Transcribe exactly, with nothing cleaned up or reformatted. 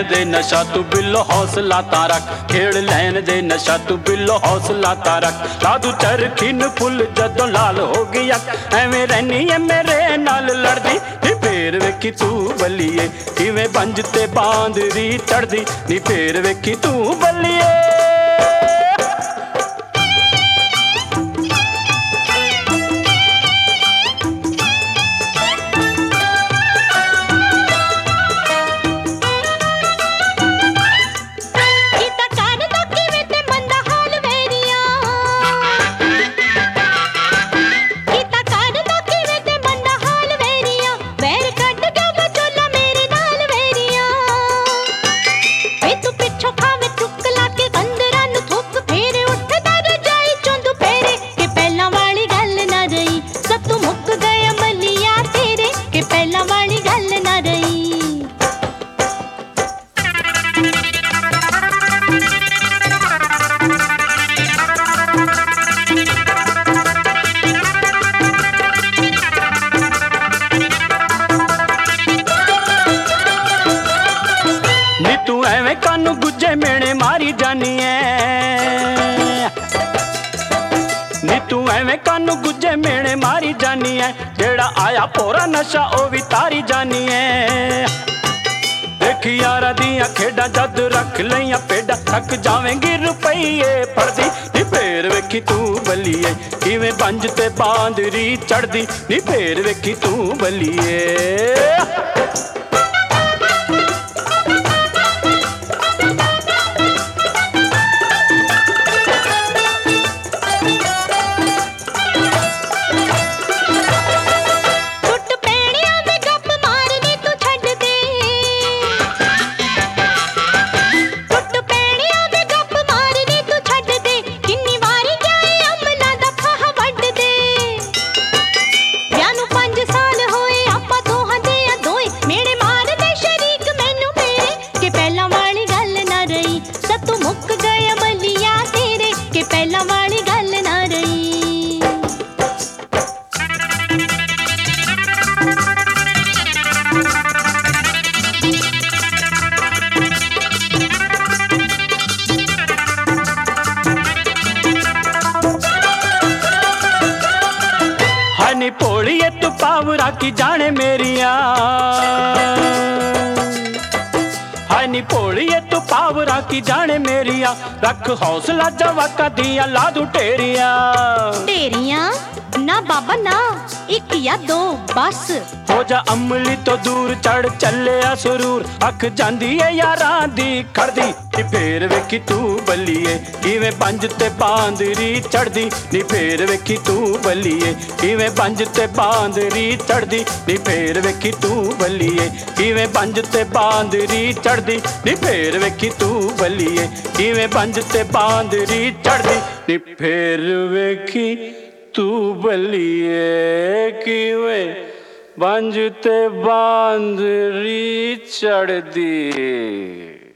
दे नशा तू बिलो हौसला तारक, खेड़ लैन दे नशा तू बिलो हौसला तारक। लादू चरखी न फुल जदों लाल हो गई अख, एवें रहनी है मेरे नाल लड़दी नी फेर वेखी तू बल्लिए, किवें बंज ते बांदरी चढ़दी नी फेर वेखी तू बल्लिए। तू एवें कानू गुज्जे मेणे मारी जानी है नी, तू एवें कानू गुज्जे मेणे मारी जानी है। जेड़ा आया पोरा नशा ओ भी तारी जानी है। देखी यारा दियां खेडा जद रख लिया पेडा, थक जावेंगी रुपये फड़दी नी फेर वेखी तू बल्लिए, किवें बंज ते बांदरी चढ़दी नी फेर वेखी तू बल्लिए। नी भोलिए तू पावरा की जाने मेरिया, हाय नी भोलिए तू पावरा की जाने मेरिया। रख हौसला जवाका दिया लादू टेरिया टेरिया ना बाबा ना, एक या दो बस हो जा अमली तो दूर चढ़ चले सुरूर। अख जांदी है यारां दी खड़दी नी फेर वेखी तू बल्लिए, किवें बंज ते बांदरी चढ़दी नी फेर वेखी तू बल्लिए, किवें बंज ते बांदरी चढ़दी नी फेर वेखी तू बल्लिए, किवें बंज ते बांदरी चढ़दी नी फेर वेखी तू बल्लिए, किवें बंज ते बांदरी चढ़दी नी फेर वेखी तू बल्लिए, किवें बंज ते बांदरी चढ़दी।